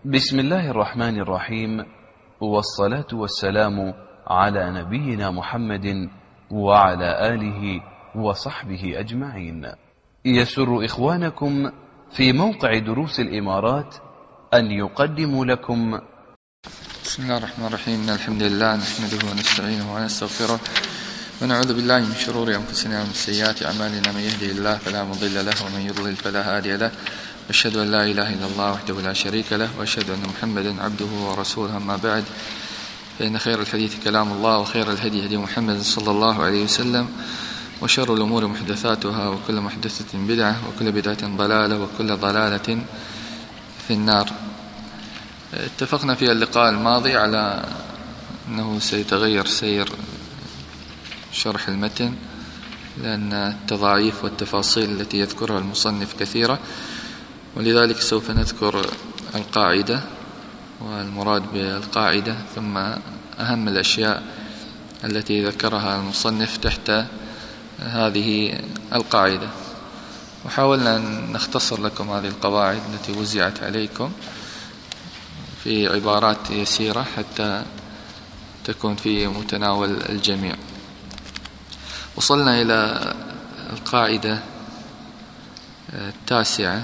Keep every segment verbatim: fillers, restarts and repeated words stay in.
بسم الله الرحمن الرحيم، والصلاة والسلام على نبينا محمد وعلى آله وصحبه أجمعين. يسر إخوانكم في موقع دروس الإمارات أن يقدموا لكم. بسم الله الرحمن الرحيم. إن الحمد لله نحمده ونستعينه ونستغفره ونعوذ بالله من شرور أنفسنا ومن سيئات أعمالنا. من يهده الله فلا مضل له ومن يضلل فلا هادي له. أشهد أن لا إله إلا الله وحده لا شريك له، وأشهد أن محمدا عبده ورسوله. أما بعد، فإن خير الحديث كلام الله، وخير الهدي هدي محمد صلى الله عليه وسلم، وشر الأمور محدثاتها، وكل محدثة بدعة، وكل بدعة ضلالة، وكل ضلالة في النار. اتفقنا في اللقاء الماضي على أنه سيتغير سير شرح المتن، لأن التضاعيف والتفاصيل التي يذكرها المصنف كثيرة، ولذلك سوف نذكر القاعدة والمراد بالقاعدة، ثم أهم الأشياء التي ذكرها المصنف تحت هذه القاعدة. وحاولنا أن نختصر لكم هذه القواعد التي وزعت عليكم في عبارات يسيرة حتى تكون في متناول الجميع. وصلنا إلى القاعدة التاسعة،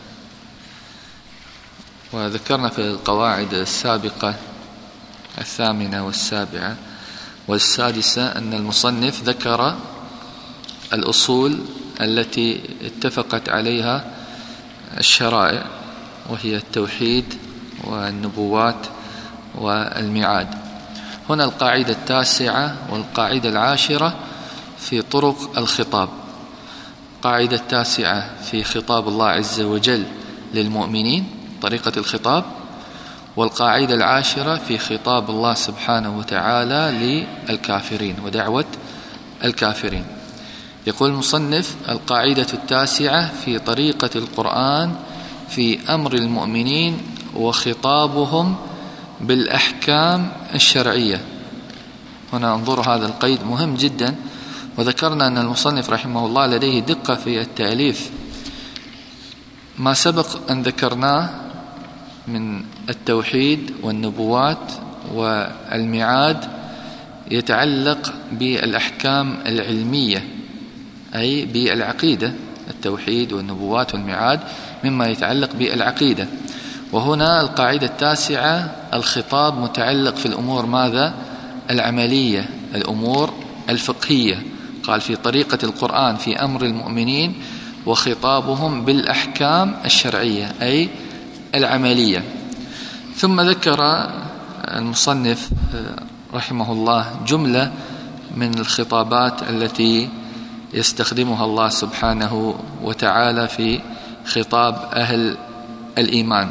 وذكرنا في القواعد السابقة الثامنة والسابعة والسادسة أن المصنف ذكر الأصول التي اتفقت عليها الشرائع، وهي التوحيد والنبوات والميعاد. هنا القاعدة التاسعة والقاعدة العاشرة في طرق الخطاب. القاعدة التاسعة في خطاب الله عز وجل للمؤمنين، طريقة الخطاب، والقاعدة العاشرة في خطاب الله سبحانه وتعالى للكافرين ودعوة الكافرين. يقول المصنف: القاعدة التاسعة في طريقة القرآن في أمر المؤمنين وخطابهم بالأحكام الشرعية. هنا انظروا، هذا القيد مهم جدا، وذكرنا أن المصنف رحمه الله لديه دقة في التأليف. ما سبق أن ذكرناه من التوحيد والنبوات والميعاد يتعلق بالأحكام العلمية، أي بالعقيدة. التوحيد والنبوات والميعاد مما يتعلق بالعقيدة. وهنا القاعدة التاسعة الخطاب متعلق في الأمور ماذا؟ العملية، الأمور الفقهية. قال في طريقة القرآن في أمر المؤمنين وخطابهم بالأحكام الشرعية، أي العملية. ثم ذكر المصنف رحمه الله جملة من الخطابات التي يستخدمها الله سبحانه وتعالى في خطاب أهل الإيمان.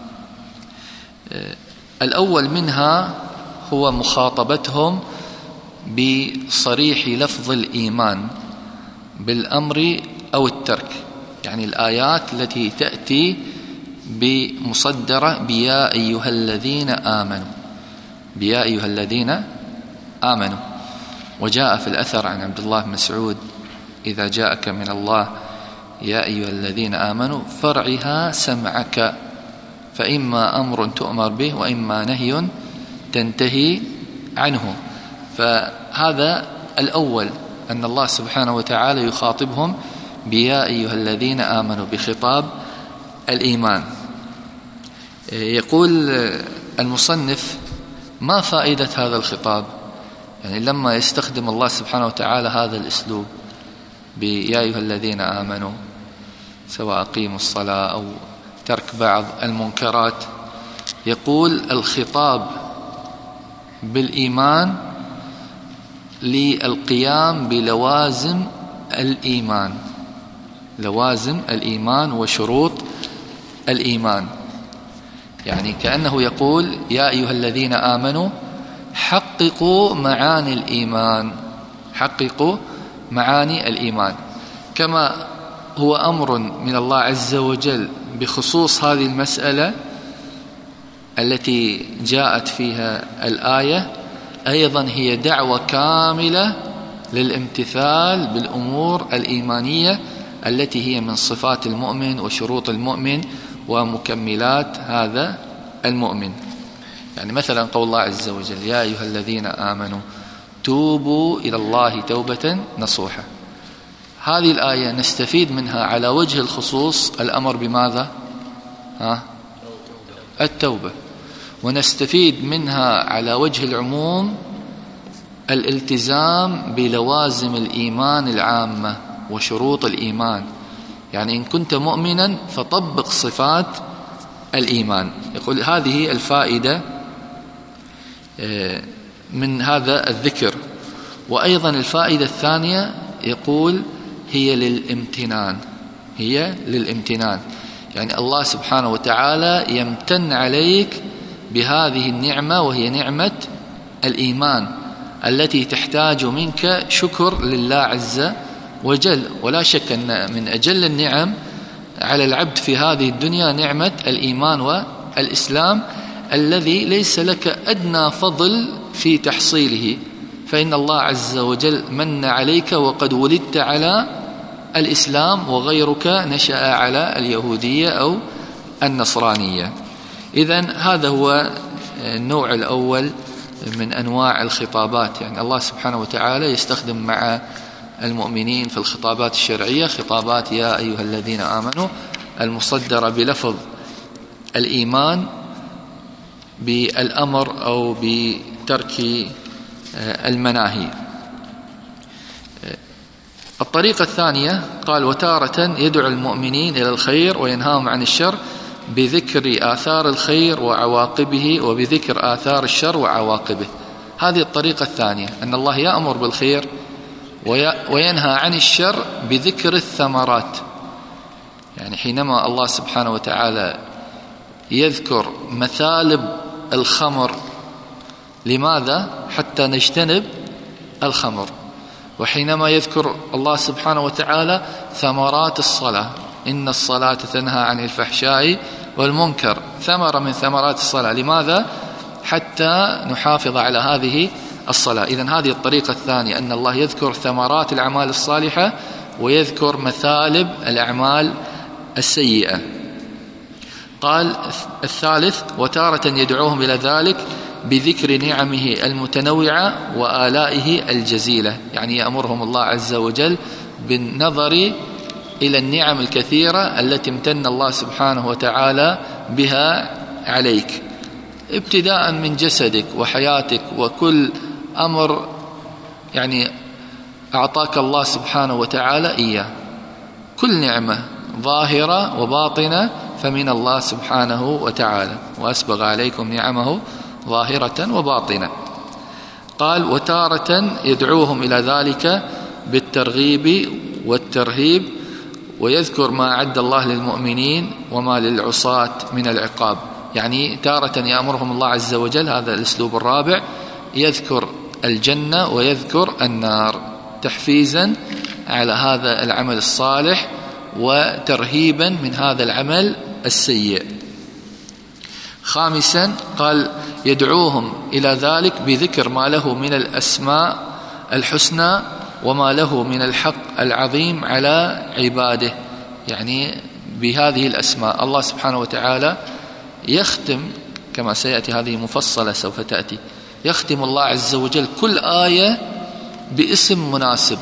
الأول منها هو مخاطبتهم بصريح لفظ الإيمان بالأمر أو الترك، يعني الآيات التي تأتي بمصدرة بيا أيها الذين آمنوا، بيا أيها الذين آمنوا. وجاء في الأثر عن عبد الله بن مسعود: إذا جاءك من الله يا أيها الذين آمنوا فارعها سمعك، فإما أمر تؤمر به وإما نهي تنتهي عنه. فهذا الأول، أن الله سبحانه وتعالى يخاطبهم بيا أيها الذين آمنوا بخطاب الإيمان. يقول المصنف: ما فائدة هذا الخطاب؟ يعني لما يستخدم الله سبحانه وتعالى هذا الأسلوب بيا أيها الذين آمنوا، سواء أقيموا الصلاة أو ترك بعض المنكرات، يقول الخطاب بالإيمان للقيام بلوازم الإيمان، لوازم الإيمان وشروط الإيمان. يعني كأنه يقول: يا أيها الذين آمنوا حققوا معاني الإيمان، حققوا معاني الإيمان. كما هو أمر من الله عز وجل بخصوص هذه المسألة التي جاءت فيها الآية، أيضا هي دعوة كاملة للامتثال بالأمور الإيمانية التي هي من صفات المؤمن وشروط المؤمن ومكملات هذا المؤمن. يعني مثلا قول الله عز وجل: يا أيها الذين آمنوا توبوا إلى الله توبة نصوحة. هذه الآية نستفيد منها على وجه الخصوص الأمر بماذا؟ ها؟ التوبة. ونستفيد منها على وجه العموم الالتزام بلوازم الإيمان العامة وشروط الإيمان. يعني إن كنت مؤمنا فطبق صفات الإيمان. يقول هذه الفائدة من هذا الذكر. وأيضا الفائدة الثانية يقول هي للامتنان، هي للامتنان. يعني الله سبحانه وتعالى يمتن عليك بهذه النعمة، وهي نعمة الإيمان التي تحتاج منك شكر لله عز وجل. ولا شك أن من أجل النعم على العبد في هذه الدنيا نعمة الإيمان والإسلام، الذي ليس لك أدنى فضل في تحصيله، فإن الله عز وجل من عليك وقد ولدت على الإسلام، وغيرك نشأ على اليهودية أو النصرانية. إذن هذا هو النوع الأول من أنواع الخطابات. يعني الله سبحانه وتعالى يستخدم مع المؤمنين في الخطابات الشرعية خطابات يا أيها الذين آمنوا المصدرة بلفظ الإيمان بالأمر أو بترك المناهي. الطريقة الثانية قال: وتارة يدعو المؤمنين إلى الخير وينهاهم عن الشر بذكر آثار الخير وعواقبه وبذكر آثار الشر وعواقبه. هذه الطريقة الثانية، أن الله يأمر بالخير وينهى عن الشر بذكر الثمرات. يعني حينما الله سبحانه وتعالى يذكر مثالب الخمر، لماذا؟ حتى نجتنب الخمر. وحينما يذكر الله سبحانه وتعالى ثمرات الصلاة، إن الصلاة تنهى عن الفحشاء والمنكر، ثمرة من ثمرات الصلاة، لماذا؟ حتى نحافظ على هذه الصلاة. إذن هذه الطريقة الثانية، أن الله يذكر ثمرات الأعمال الصالحة ويذكر مثالب الأعمال السيئة. قال الثالث: وتارة يدعوهم إلى ذلك بذكر نعمه المتنوعة وآلائه الجزيلة. يعني يأمرهم الله عز وجل بالنظر إلى النعم الكثيرة التي امتن الله سبحانه وتعالى بها عليك، ابتداء من جسدك وحياتك وكل أمر يعني أعطاك الله سبحانه وتعالى إياه. كل نعمة ظاهرة وباطنة فمن الله سبحانه وتعالى، وأسبغ عليكم نعمه ظاهرة وباطنة. قال: وتارة يدعوهم إلى ذلك بالترغيب والترهيب ويذكر ما أعد الله للمؤمنين وما للعصاة من العقاب. يعني تارة يأمرهم الله عز وجل، هذا الأسلوب الرابع، يذكر الجنة ويذكر النار تحفيزا على هذا العمل الصالح وترهيبا من هذا العمل السيء. خامسا قال: يدعوهم إلى ذلك بذكر ما له من الأسماء الحسنى وما له من الحق العظيم على عباده. يعني بهذه الأسماء الله سبحانه وتعالى يختم، كما سيأتي هذه مفصلة سوف تأتي، يختم الله عز وجل كل آية باسم مناسب،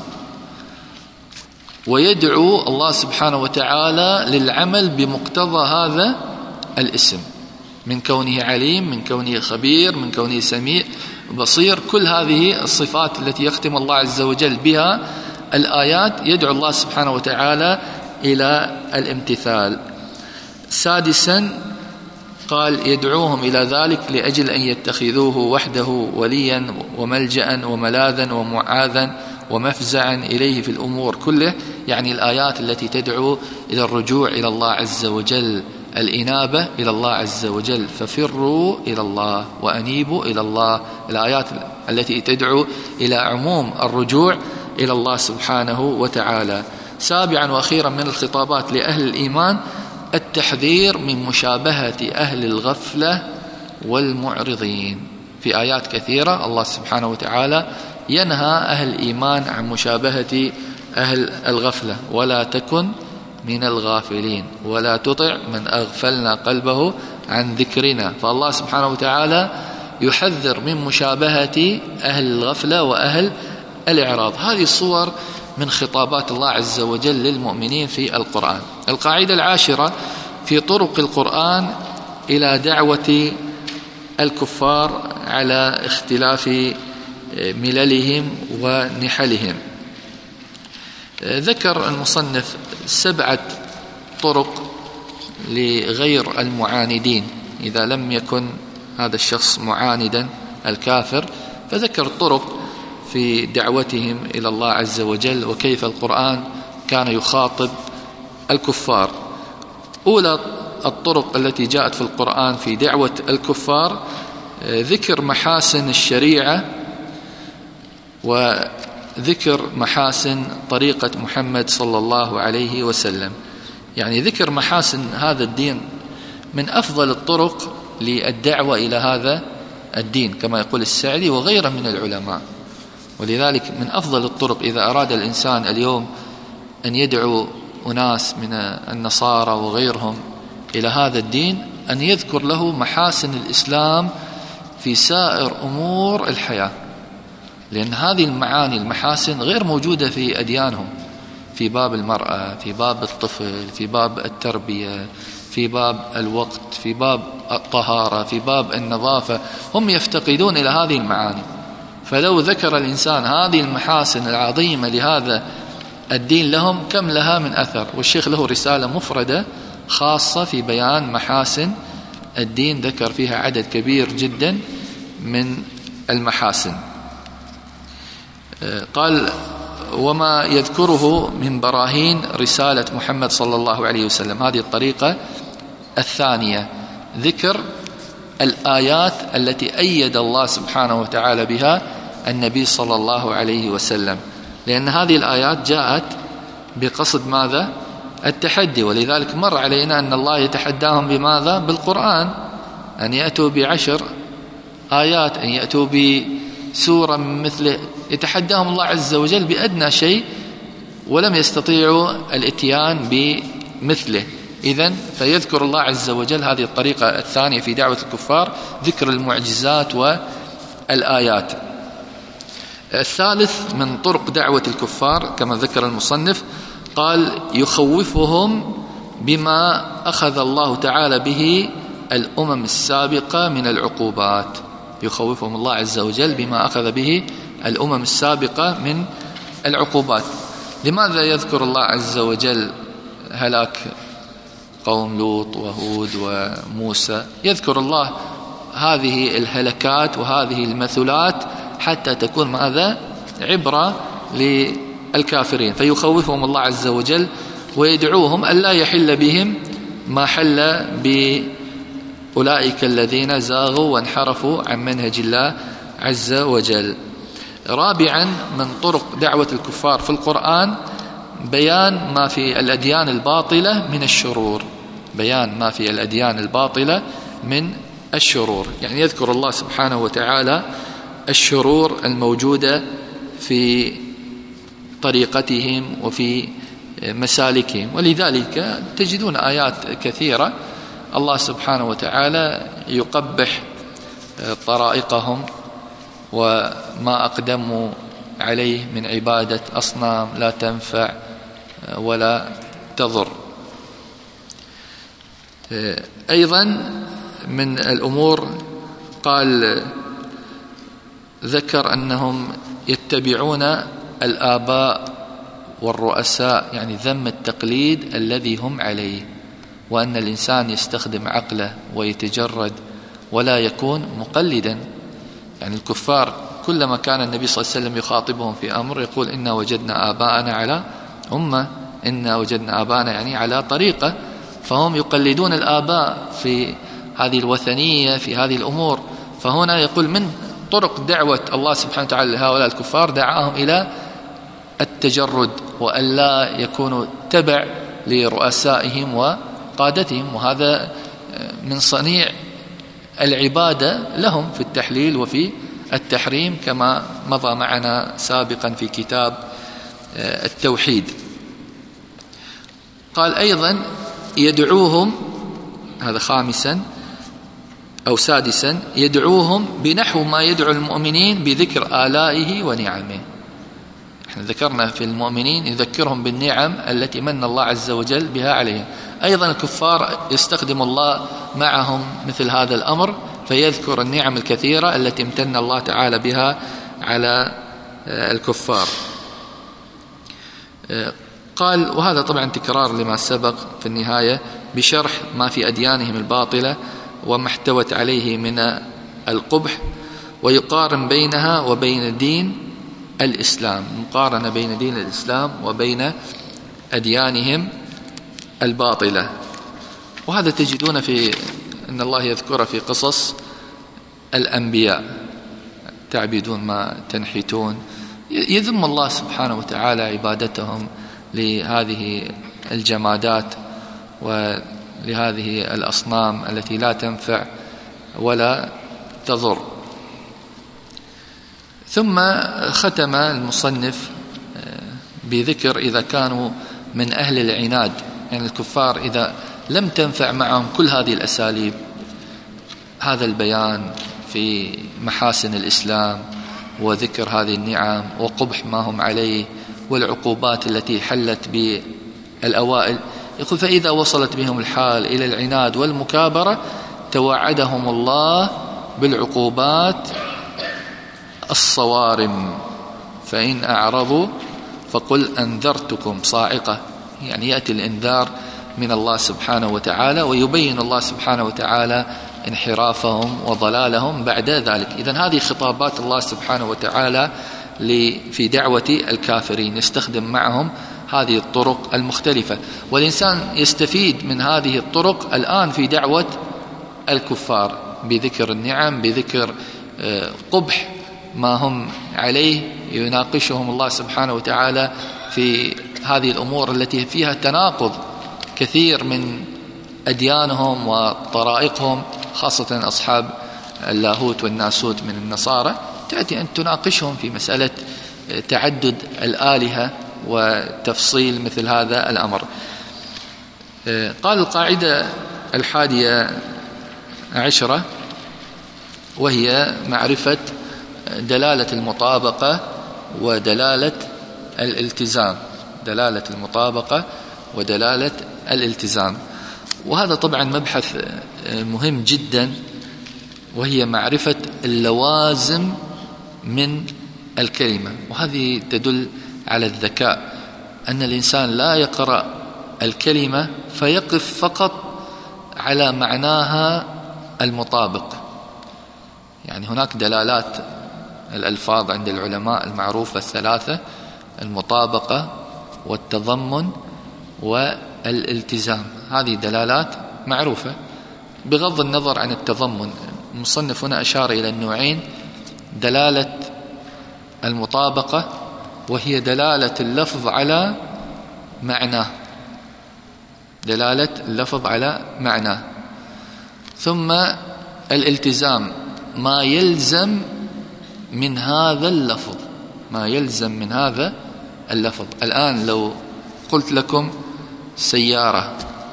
ويدعو الله سبحانه وتعالى للعمل بمقتضى هذا الاسم، من كونه عليم، من كونه خبير، من كونه سميع بصير. كل هذه الصفات التي يختم الله عز وجل بها الآيات يدعو الله سبحانه وتعالى إلى الامتثال. سادسا قال: يدعوهم إلى ذلك لأجل أن يتخذوه وحده وليا وملجأ وملاذا ومعاذا ومفزعا إليه في الأمور كله. يعني الآيات التي تدعو إلى الرجوع إلى الله عز وجل، الإنابة إلى الله عز وجل، ففروا إلى الله وأنيبوا إلى الله. الآيات التي تدعو إلى عموم الرجوع إلى الله سبحانه وتعالى. سابعا وأخيرا من الخطابات لأهل الإيمان التحذير من مشابهة أهل الغفلة والمعرضين. في آيات كثيرة الله سبحانه وتعالى ينهى أهل الإيمان عن مشابهة أهل الغفلة: ولا تكن من الغافلين ولا تطع من أغفلنا قلبه عن ذكرنا. فالله سبحانه وتعالى يحذر من مشابهة أهل الغفلة وأهل الإعراض. هذه صور من خطابات الله عز وجل للمؤمنين في القرآن. القاعدة العاشرة في طرق القرآن إلى دعوة الكفار على اختلاف مللهم ونحلهم. ذكر المصنف سبعة طرق لغير المعاندين إذا لم يكن هذا الشخص معاندا الكافر، فذكر طرق في دعوتهم إلى الله عز وجل وكيف القرآن كان يخاطب الكفار. أولى الطرق التي جاءت في القرآن في دعوة الكفار ذكر محاسن الشريعة وذكر محاسن طريقة محمد صلى الله عليه وسلم. يعني ذكر محاسن هذا الدين من أفضل الطرق للدعوة إلى هذا الدين كما يقول السعدي وغيره من العلماء. ولذلك من أفضل الطرق إذا أراد الإنسان اليوم أن يدعو أناس من النصارى وغيرهم إلى هذا الدين أن يذكر له محاسن الإسلام في سائر أمور الحياة، لأن هذه المعاني المحاسن غير موجودة في أديانهم، في باب المرأة، في باب الطفل، في باب التربية، في باب الوقت، في باب الطهارة، في باب النظافة. هم يفتقدون إلى هذه المعاني. فلو ذكر الإنسان هذه المحاسن العظيمة لهذا الدين لهم كم لها من أثر. والشيخ له رسالة مفردة خاصة في بيان محاسن الدين، ذكر فيها عدد كبير جدا من المحاسن. قال وما يذكره من براهين رسالة محمد صلى الله عليه وسلم. هذه الطريقة الثانية ذكر الآيات التي أيد الله سبحانه وتعالى بها النبي صلى الله عليه وسلم، لأن هذه الآيات جاءت بقصد ماذا؟ التحدي. ولذلك مر علينا أن الله يتحداهم بماذا؟ بالقرآن، أن يأتوا بعشر آيات، أن يأتوا بسورة مثله. يتحداهم الله عز وجل بأدنى شيء ولم يستطيعوا الاتيان بمثله. إذن فيذكر الله عز وجل هذه الطريقة الثانية في دعوة الكفار، ذكر المعجزات والآيات. الثالث من طرق دعوة الكفار كما ذكر المصنف قال يخوفهم بما أخذ الله تعالى به الأمم السابقة من العقوبات. يخوفهم الله عز وجل بما أخذ به الأمم السابقة من العقوبات. لماذا يذكر الله عز وجل هلاك قوم لوط وهود وموسى؟ يذكر الله هذه الهلكات وهذه المثلات حتى تكون ماذا؟ عبرة للكافرين. فيخوفهم الله عز وجل ويدعوهم ألا يحل بهم ما حل بأولئك الذين زاغوا وانحرفوا عن منهج الله عز وجل. رابعا من طرق دعوة الكفار في القرآن بيان ما في الأديان الباطلة من الشرور. بيان ما في الأديان الباطلة من الشرور، يعني يذكر الله سبحانه وتعالى الشرور الموجودة في طريقتهم وفي مسالكهم. ولذلك تجدون آيات كثيرة الله سبحانه وتعالى يقبح طرائقهم وما أقدموا عليه من عبادة أصنام لا تنفع ولا تضر. أيضا من الأمور قال ذكر أنهم يتبعون الآباء والرؤساء، يعني ذم التقليد الذي هم عليه، وأن الإنسان يستخدم عقله ويتجرد ولا يكون مقلدا. يعني الكفار كلما كان النبي صلى الله عليه وسلم يخاطبهم في أمر يقول إنا وجدنا آباءنا على أمة، إنا وجدنا آباءنا يعني على طريقة. فهم يقلدون الآباء في هذه الوثنية في هذه الأمور. فهنا يقول من طرق دعوة الله سبحانه وتعالى لهؤلاء الكفار دعاهم إلى التجرد وأن لا يكونوا تبع لرؤسائهم وقادتهم، وهذا من صنيع العبادة لهم في التحليل وفي التحريم كما مضى معنا سابقا في كتاب التوحيد. قال أيضا يدعوهم، هذا خامسا، أو سادسا يدعوهم بنحو ما يدعو المؤمنين بذكر آلائه ونعمه. احنا ذكرنا في المؤمنين يذكرهم بالنعم التي من الله عز وجل بها عليهم. أيضا الكفار يستخدم الله معهم مثل هذا الأمر، فيذكر النعم الكثيرة التي امتن الله تعالى بها على الكفار. قال، وهذا طبعا تكرار لما سبق في النهاية بشرح ما في أديانهم الباطلة وما احتوت عليه من القبح، ويقارن بينها وبين دين الإسلام، مقارنة بين دين الإسلام وبين أديانهم الباطلة. وهذا تجدون في أن الله يذكر في قصص الأنبياء: تعبدون ما تنحتون. يذم الله سبحانه وتعالى عبادتهم لهذه الجمادات ولهذه الأصنام التي لا تنفع ولا تضر. ثم ختم المصنف بذكر إذا كانوا من أهل العناد، يعني الكفار إذا لم تنفع معهم كل هذه الأساليب، هذا البيان في محاسن الإسلام وذكر هذه النعم وقبح ما هم عليه والعقوبات التي حلت بالأوائل، يقول: فإذا وصلت بهم الحال إلى العناد والمكابرة توعدهم الله بالعقوبات الصوارم، فإن أعرضوا فقل أنذرتكم صاعقة. يعني يأتي الإنذار من الله سبحانه وتعالى، ويبين الله سبحانه وتعالى انحرافهم وضلالهم بعد ذلك. إذن هذه خطابات الله سبحانه وتعالى في دعوة الكافرين، يستخدم معهم هذه الطرق المختلفة، والإنسان يستفيد من هذه الطرق الآن في دعوة الكفار بذكر النعم، بذكر قبح ما هم عليه، يناقشهم الله سبحانه وتعالى في هذه الأمور التي فيها تناقض كثير من أديانهم وطرائقهم، خاصة أصحاب اللاهوت والناسوت من النصارى، تأتي أن تناقشهم في مسألة تعدد الآلهة وتفصيل مثل هذا الأمر. قال: القاعدة الحادية عشرة، وهي معرفة دلالة المطابقة ودلالة الالتزام. دلالة المطابقة ودلالة الالتزام، وهذا طبعا مبحث مهم جدا، وهي معرفة اللوازم من الكلمة. وهذه تدل على الذكاء، أن الإنسان لا يقرأ الكلمة فيقف فقط على معناها المطابق. يعني هناك دلالات الألفاظ عند العلماء المعروفة الثلاثة: المطابقة والتضمن والالتزام. هذه دلالات معروفة بغض النظر عن التضمن. المصنف هنا أشار إلى النوعين: دلالة المطابقة وهي دلالة اللفظ على معناه، دلالة اللفظ على معناه. ثم الالتزام، ما يلزم من هذا اللفظ، ما يلزم من هذا اللفظ. الآن لو قلت لكم سيارة،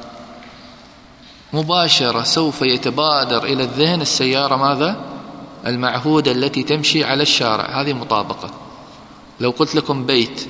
مباشرة سوف يتبادر إلى الذهن السيارة ماذا؟ المعهودة التي تمشي على الشارع، هذه مطابقة. لو قلت لكم بيت،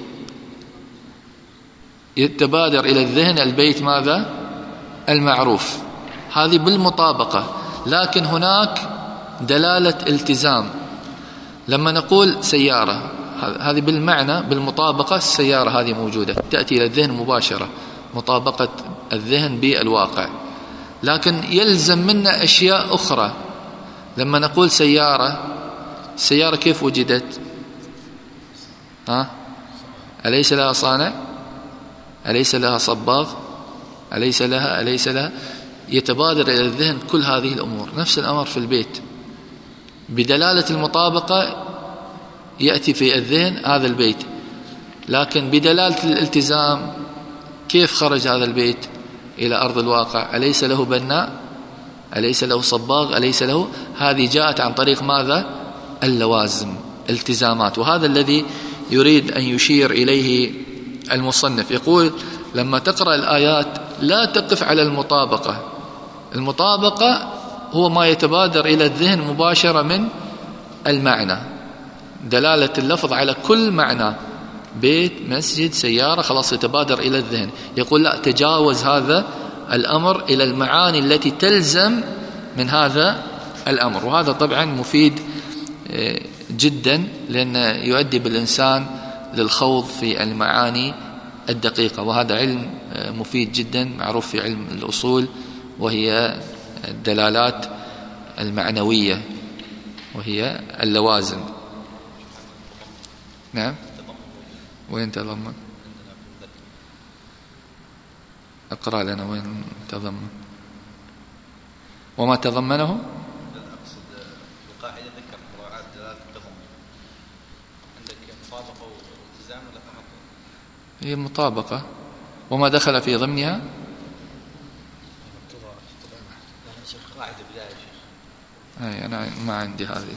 يتبادر إلى الذهن البيت ماذا؟ المعروف، هذه بالمطابقة. لكن هناك دلالة التزام، لما نقول سيارة هذه بالمعنى بالمطابقة، السيارة هذه موجودة تأتي إلى الذهن مباشرة، مطابقة الذهن بالواقع. لكن يلزم منا أشياء أخرى. لما نقول سيارة، السيارة كيف وجدت؟ ها؟ أليس لها صانع؟ أليس لها صباغ؟ أليس لها أليس لها يتبادر إلى الذهن كل هذه الأمور. نفس الأمر في البيت، بدلالة المطابقة يأتي في الذهن هذا البيت. لكن بدلالة الالتزام، كيف خرج هذا البيت إلى أرض الواقع؟ أليس له بناء؟ أليس له صباغ؟ أليس له؟ هذه جاءت عن طريق ماذا؟ اللوازم، التزامات. وهذا الذي يريد أن يشير إليه المصنف. يقول: لما تقرأ الآيات لا تقف على المطابقة. المطابقة هو ما يتبادر إلى الذهن مباشرة من المعنى، دلالة اللفظ على كل معنى، بيت، مسجد، سيارة، خلاص يتبادر إلى الذهن. يقول لا، تجاوز هذا الأمر إلى المعاني التي تلزم من هذا الأمر. وهذا طبعا مفيد جدا، لأنه يؤدي بالإنسان للخوض في المعاني الدقيقة، وهذا علم مفيد جدا معروف في علم الأصول، وهي الدلالات المعنوية، وهي اللوازم. نعم. وين تضمن؟ اقرأ لنا وين تضمن. وما تضمنه؟ أقصد القاعدة ذكر مراعاة دلالة التضمن. عندك مطابقة والتزام ولا فقط؟ هي مطابقة، وما دخل في ضمنها. قاعدة بداية شيخ. أي أنا ما عندي هذه.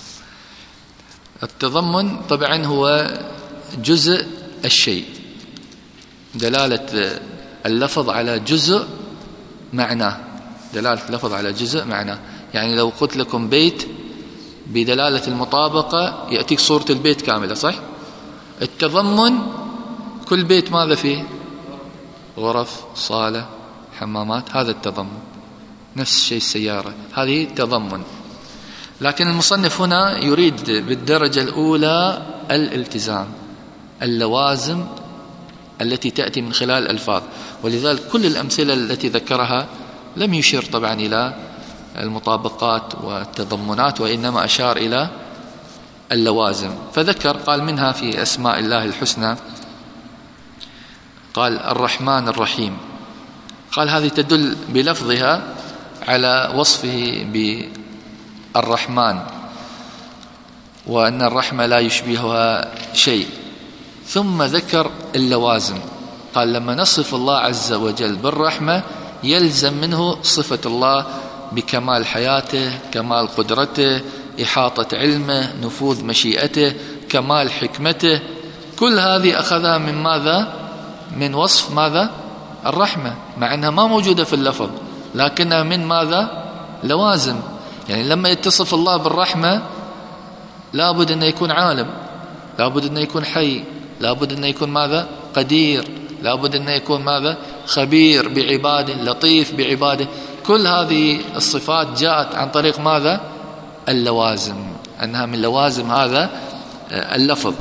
التضمن طبعا هو جزء الشيء، دلالة اللفظ على جزء معناه، دلالة اللفظ على جزء معناه. يعني لو قلت لكم بيت بدلالة المطابقة يأتيك صورة البيت كاملة، صح؟ التضمن كل بيت ماذا فيه؟ غرف، صالة، حمامات، هذا التضمن. نفس الشيء السيارة، هذه تضمن. لكن المصنف هنا يريد بالدرجة الأولى الالتزام، اللوازم التي تأتي من خلال الألفاظ. ولذلك كل الأمثلة التي ذكرها لم يشير طبعا إلى المطابقات والتضمنات، وإنما أشار إلى اللوازم. فذكر قال منها في أسماء الله الحسنى، قال الرحمن الرحيم، قال هذه تدل بلفظها على وصفه بالرحمن، وأن الرحمة لا يشبهها شيء. ثم ذكر اللوازم، قال لما نصف الله عز وجل بالرحمة يلزم منه صفة الله بكمال حياته، كمال قدرته، إحاطة علمه، نفوذ مشيئته، كمال حكمته. كل هذه أخذها من ماذا؟ من وصف ماذا؟ الرحمة، مع أنها ما موجودة في اللفظ، لكنها من ماذا؟ لوازم. يعني لما يتصف الله بالرحمة لابد أن يكون عالم، لابد أن يكون حي، لابد أن يكون ماذا؟ قدير، لابد أن يكون ماذا؟ خبير بعباده، لطيف بعباده. كل هذه الصفات جاءت عن طريق ماذا؟ اللوازم، أنها من لوازم هذا اللفظ.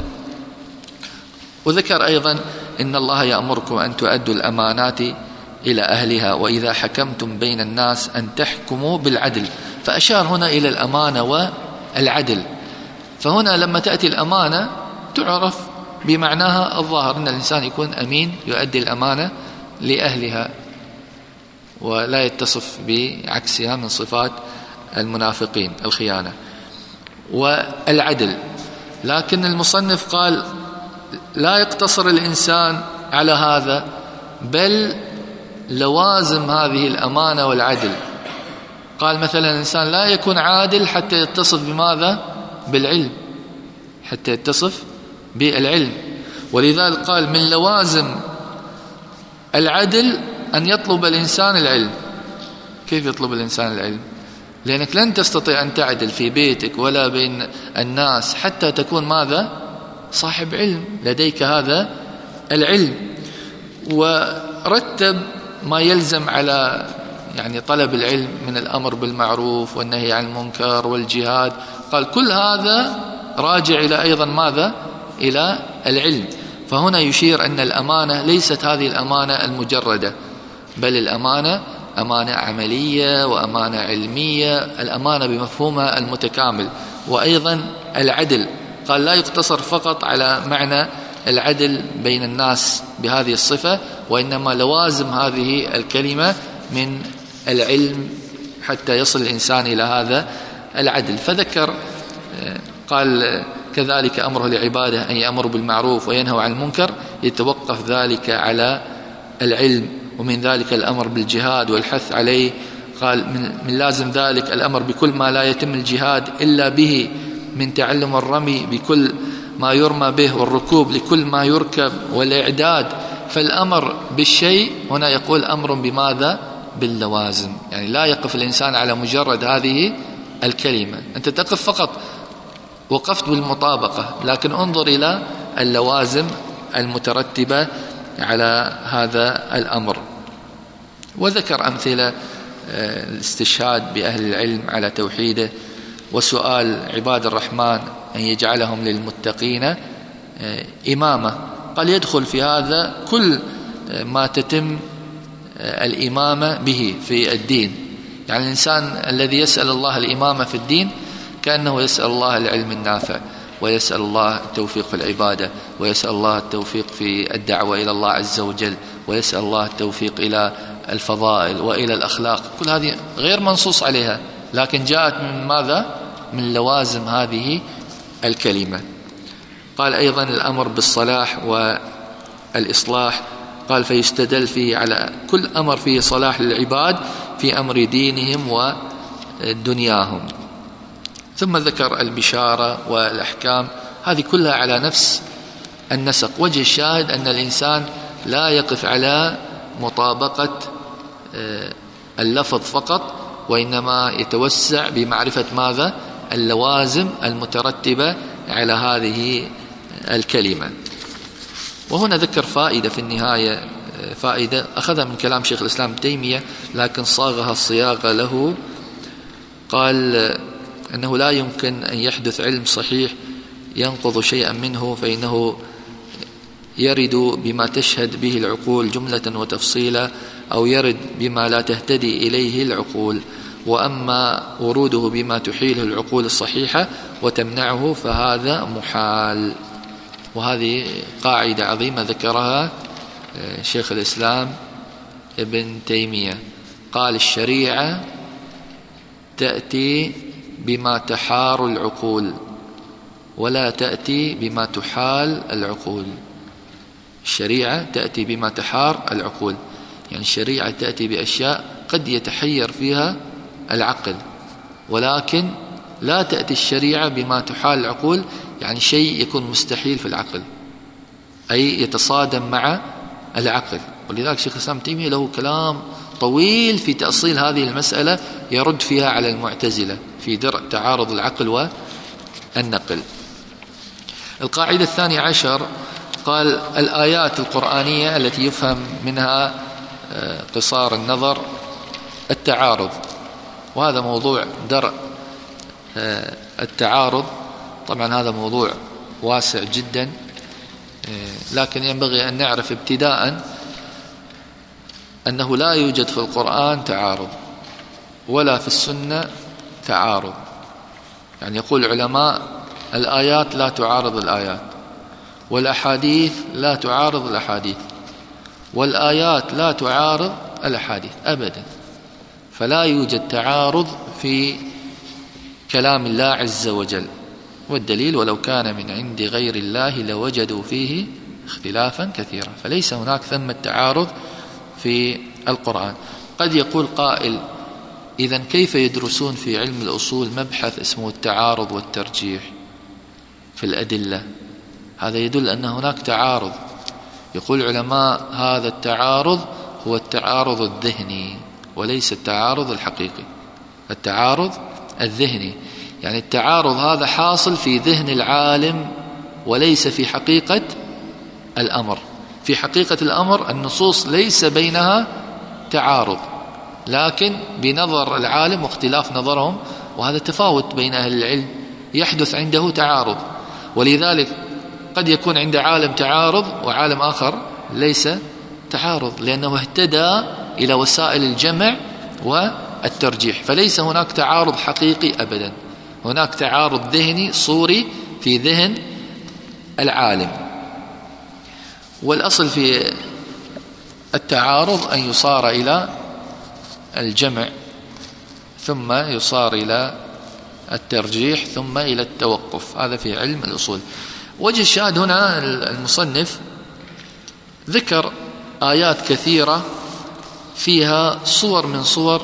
وذكر أيضا إن الله يأمركم أن تؤدوا الأمانات إلى أهلها وإذا حكمتم بين الناس أن تحكموا بالعدل. فأشار هنا إلى الأمانة والعدل. فهنا لما تأتي الأمانة تعرف بمعناها الظاهر، أن الإنسان يكون أمين، يؤدي الأمانة لأهلها ولا يتصف بعكسها من صفات المنافقين، الخيانة والعدل. لكن المصنف قال لا يقتصر الإنسان على هذا، بل لوازم هذه الأمانة والعدل. قال مثلا الإنسان لا يكون عادل حتى يتصف بماذا؟ بالعلم، حتى يتصف بالعلم. ولذلك قال من لوازم العدل أن يطلب الإنسان العلم. كيف يطلب الإنسان العلم؟ لأنك لن تستطيع أن تعدل في بيتك ولا بين الناس حتى تكون ماذا؟ صاحب علم، لديك هذا العلم. ورتب ما يلزم على يعني طلب العلم من الأمر بالمعروف والنهي عن المنكر والجهاد. قال كل هذا راجع إلى أيضا ماذا؟ إلى العلم. فهنا يشير أن الأمانة ليست هذه الأمانة المجردة، بل الأمانة أمانة عملية وأمانة علمية، الأمانة بمفهومها المتكامل. وأيضا العدل، قال لا يقتصر فقط على معنى العدل بين الناس بهذه الصفة، وإنما لوازم هذه الكلمة من العلم حتى يصل الإنسان إلى هذا العدل. فذكر قال كذلك أمره لعباده أن يأمروا بالمعروف وينهوا عن المنكر، يتوقف ذلك على العلم. ومن ذلك الأمر بالجهاد والحث عليه. قال من, من لازم ذلك الأمر بكل ما لا يتم الجهاد إلا به، من تعلم الرمي بكل ما يرمى به، والركوب لكل ما يركب، والإعداد. فالأمر بالشيء هنا يقول أمر بماذا؟ باللوازم، يعني لا يقف الإنسان على مجرد هذه الكلمة. أنت تقف فقط، وقفت بالمطابقة، لكن انظر إلى اللوازم المترتبة على هذا الأمر. وذكر أمثلة الاستشهاد بأهل العلم على توحيده، وسؤال عباد الرحمن أن يجعلهم للمتقين إمامة. قال يدخل في هذا كل ما تتم الإمامة به في الدين، يعني الإنسان الذي يسأل الله الإمامة في الدين كأنه يسأل الله العلم النافع، ويسأل الله التوفيق في العبادة، ويسأل الله التوفيق في الدعوة إلى الله عز وجل، ويسأل الله التوفيق إلى الفضائل وإلى الأخلاق. كل هذه غير منصوص عليها، لكن جاءت من ماذا؟ من لوازم هذه الكلمة. قال أيضا الأمر بالصلاح والإصلاح، قال فيستدل فيه على كل أمر فيه صلاح للعباد في أمر دينهم ودنياهم. ثم ذكر البشارة والأحكام، هذه كلها على نفس النسق. وجه الشاهد أن الإنسان لا يقف على مطابقة اللفظ فقط، وإنما يتوسع بمعرفة ماذا؟ اللوازم المترتبة على هذه الكلمة. وهنا ذكر فائدة في النهاية، فائدة أخذها من كلام شيخ الإسلام ابن تيمية لكن صاغها الصياغة له. قال أنه لا يمكن أن يحدث علم صحيح ينقض شيئا منه، فإنه يرد بما تشهد به العقول جملة وتفصيلا، أو يرد بما لا تهتدي إليه العقول، وأما وروده بما تحيله العقول الصحيحة وتمنعه فهذا محال. وهذه قاعدة عظيمة ذكرها شيخ الإسلام ابن تيمية. قال الشريعة تأتي بما تحار العقول ولا تأتي بما تحال العقول. الشريعة تأتي بما تحار العقول، يعني الشريعة تأتي بأشياء قد يتحير فيها العقل، ولكن لا تأتي الشريعة بما تحال العقول، يعني شيء يكون مستحيل في العقل، أي يتصادم مع العقل. ولذلك شيخ الإسلام تيمية له كلام طويل في تأصيل هذه المسألة يرد فيها على المعتزلة في درء تعارض العقل والنقل. القاعدة الثانية عشر، قال الآيات القرآنية التي يفهم منها قصار النظر التعارض. وهذا موضوع درء التعارض، طبعا هذا موضوع واسع جدا، لكن ينبغي أن نعرف ابتداء أنه لا يوجد في القرآن تعارض ولا في السنة تعارض. يعني يقول العلماء الآيات لا تعارض الآيات، والأحاديث لا تعارض الأحاديث، والآيات لا تعارض الأحاديث أبدا. فلا يوجد تعارض في كلام الله عز وجل. والدليل ولو كان من عند غير الله لوجدوا فيه اختلافا كثيرا. فليس هناك ثمة تعارض في القرآن. قد يقول قائل إذن كيف يدرسون في علم الأصول مبحث اسمه التعارض والترجيح في الأدلة؟ هذا يدل أن هناك تعارض. يقول العلماء هذا التعارض هو التعارض الذهني وليس التعارض الحقيقي. التعارض الذهني يعني التعارض هذا حاصل في ذهن العالم وليس في حقيقة الأمر. في حقيقة الأمر النصوص ليس بينها تعارض، لكن بنظر العالم واختلاف نظرهم، وهذا تفاوت بين أهل العلم، يحدث عنده تعارض. ولذلك قد يكون عند عالم تعارض وعالم آخر ليس تعارض، لأنه اهتدى إلى وسائل الجمع والترجيح. فليس هناك تعارض حقيقي أبدا، هناك تعارض ذهني صوري في ذهن العالم. والأصل في التعارض أن يصار إلى الجمع، ثم يصار إلى الترجيح، ثم إلى التوقف. هذا في علم الأصول. وجه الشاهد هنا المصنف ذكر آيات كثيرة فيها صور من صور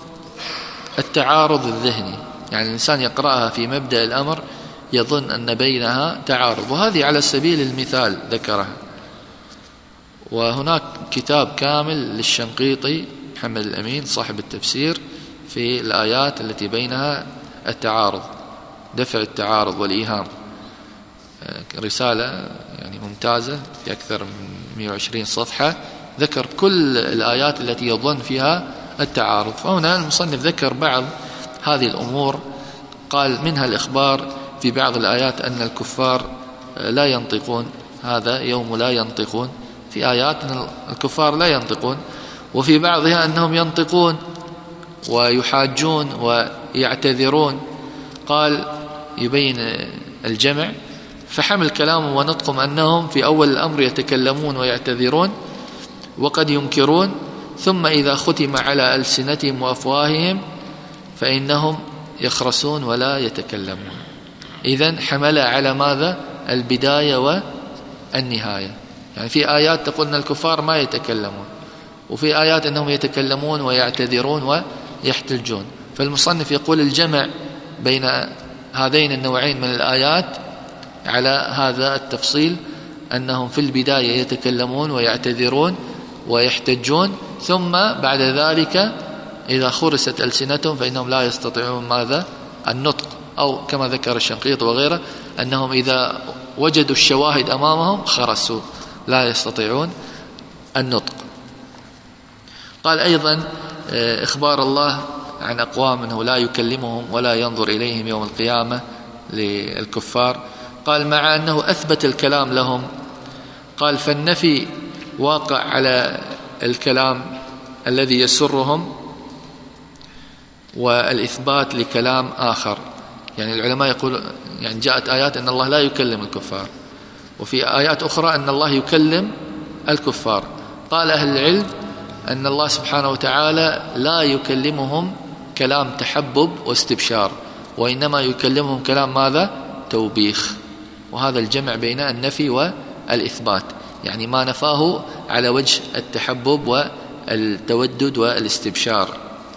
التعارض الذهني، يعني الإنسان يقرأها في مبدأ الأمر يظن أن بينها تعارض، وهذه على سبيل المثال ذكرها. وهناك كتاب كامل للشنقيطي محمد الأمين صاحب التفسير في الآيات التي بينها التعارض، دفع التعارض والإيهام، رسالة يعني ممتازة في أكثر من مئة وعشرين صفحة، ذكر كل الآيات التي يظن فيها التعارض. فهنا المصنف ذكر بعض هذه الأمور، قال منها الإخبار في بعض الآيات أن الكفار لا ينطقون، هذا يوم لا ينطقون، في آيات أن الكفار لا ينطقون، وفي بعضها أنهم ينطقون ويحاجون ويعتذرون. قال يبين الجمع، فحمل كلامهم ونطقهم أنهم في أول الأمر يتكلمون ويعتذرون وقد ينكرون، ثم إذا ختم على ألسنتهم وأفواههم فإنهم يخرسون ولا يتكلمون. إذن حمل على ماذا؟ البداية والنهاية. يعني في آيات تقول أن الكفار ما يتكلمون، وفي آيات أنهم يتكلمون ويعتذرون ويحتجون. فالمصنف يقول الجمع بين هذين النوعين من الآيات على هذا التفصيل، أنهم في البداية يتكلمون ويعتذرون ويحتجون، ثم بعد ذلك إذا خرست ألسنتهم فإنهم لا يستطيعون ماذا؟ النطق، أو كما ذكر الشنقيطي وغيره أنهم إذا وجدوا الشواهد أمامهم خرسوا، لا يستطيعون النطق. قال أيضا إخبار الله عن أقوام أنه لا يكلمهم ولا ينظر إليهم يوم القيامة للكفار، قال مع أنه أثبت الكلام لهم، قال فالنفي واقع على الكلام الذي يسرهم والإثبات لكلام آخر. يعني العلماء يقول يعني جاءت آيات أن الله لا يكلم الكفار، وفي آيات أخرى أن الله يكلم الكفار. قال أهل العلم أن الله سبحانه وتعالى لا يكلمهم كلام تحبب واستبشار، وإنما يكلمهم كلام ماذا؟ توبيخ. وهذا الجمع بين النفي والإثبات، يعني ما نفاه على وجه التحبب والتودد والاستبشار.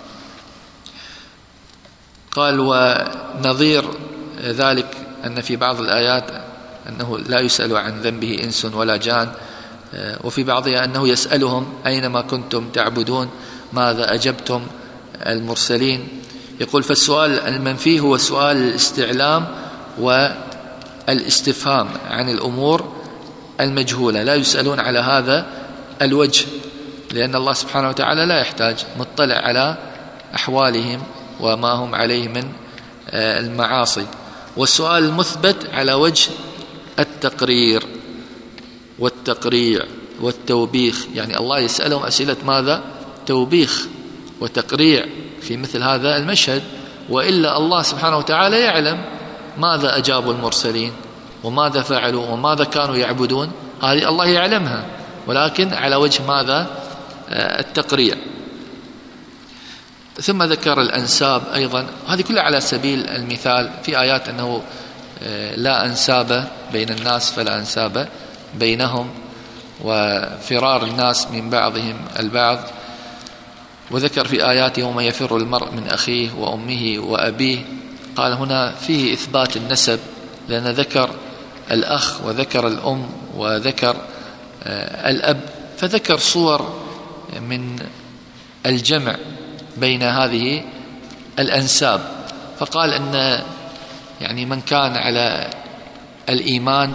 قال ونظير ذلك أن في بعض الآيات أنه لا يسأل عن ذنبه إنس ولا جان، وفي بعضها أنه يسألهم أينما كنتم تعبدون ماذا أجبتم المرسلين. يقول فالسؤال المنفي هو سؤال الاستعلام والاستفهام عن الأمور المجهولة، لا يسألون على هذا الوجه، لأن الله سبحانه وتعالى لا يحتاج، مطلع على أحوالهم وما هم عليه من المعاصي. والسؤال المثبت على وجه التقرير والتقريع والتوبيخ، يعني الله يسألهم أسئلة ماذا؟ توبيخ وتقريع في مثل هذا المشهد، وإلا الله سبحانه وتعالى يعلم ماذا أجابوا المرسلين وماذا فعلوا وماذا كانوا يعبدون، هذه الله يعلمها، ولكن على وجه ماذا؟ التقريع. ثم ذكر الأنساب أيضا، هذه كلها على سبيل المثال. في آيات أنه لا أنساب بين الناس فلا أنساب بينهم، وفرار الناس من بعضهم البعض. وذكر في آيات يوم يفر المرء من أخيه وأمه وأبيه، قال هنا فيه إثبات النسب، لأن ذكر الأخ وذكر الأم وذكر الأب، فذكر صور من الجمع بين هذه الأنساب. فقال أن يعني من كان على الإيمان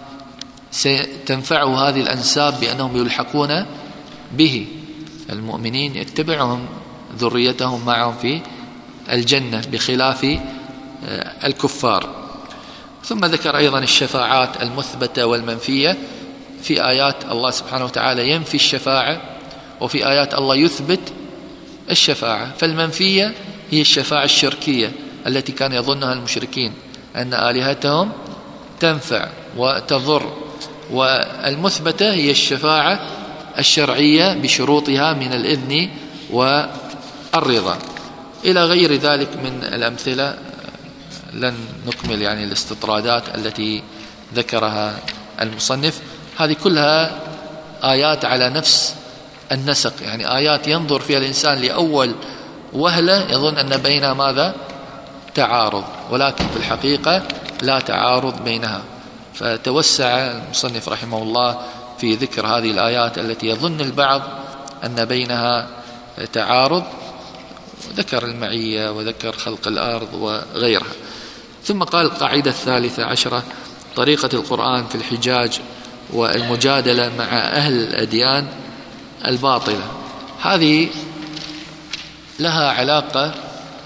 ستنفعه هذه الأنساب بأنهم يلحقون به، المؤمنين يتبعهم ذريتهم معهم في الجنة بخلاف الكفار. ثم ذكر أيضا الشفاعات المثبتة والمنفية، في آيات الله سبحانه وتعالى ينفي الشفاعة، وفي آيات الله يثبت الشفاعة. فالمنفية هي الشفاعة الشركية التي كان يظنها المشركين أن آلهتهم تنفع وتضر، والمثبتة هي الشفاعة الشرعية بشروطها من الإذن والرضا إلى غير ذلك من الأمثلة. لن نكمل يعني الاستطرادات التي ذكرها المصنف، هذه كلها آيات على نفس النسق، يعني آيات ينظر فيها الإنسان لأول وهلة يظن أن بينها ماذا؟ تعارض، ولكن في الحقيقة لا تعارض بينها. فتوسع المصنف رحمه الله في ذكر هذه الآيات التي يظن البعض أن بينها تعارض، وذكر المعية وذكر خلق الأرض وغيرها. ثم قال القاعدة الثالثة عشرة: طريقة القرآن في الحجاج والمجادلة مع أهل الأديان الباطلة. هذه لها علاقة